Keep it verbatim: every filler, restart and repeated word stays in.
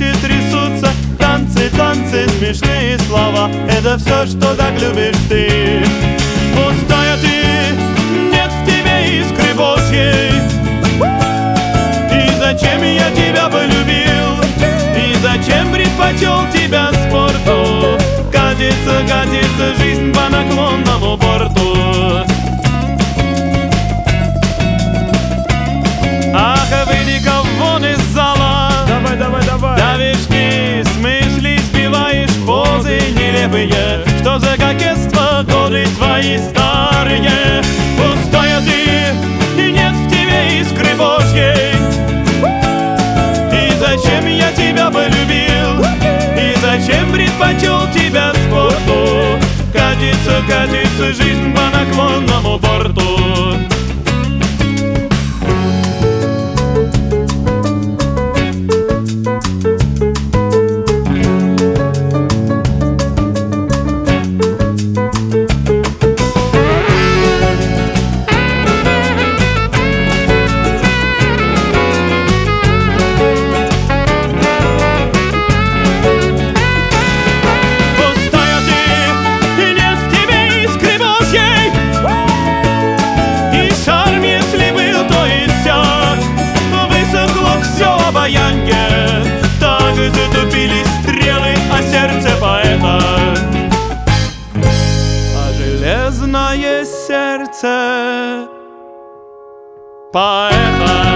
плечи трясутся, танцы, танцы, смешные слова. Это все, что так любишь ты. Пустая ты, нет в тебе искры Божьей. И зачем я тебя полюбил? И зачем предпочел тебя спорту? Катится, катится жизнь по наклонному борту. Ах, выйди-ка вон из зала. Давай, давай, давай. Давишь вниз, мысли сбиваешь, позы нелепые. Что за кокетство, годы твои старые. Пустая ты, и нет в тебе искры Божьей. И зачем я тебя полюбил? И зачем предпочел тебя спорту? Катится, катится жизнь по наклонному борту. Так и затупили стрелы о сердце поэта, а железное сердце поэта.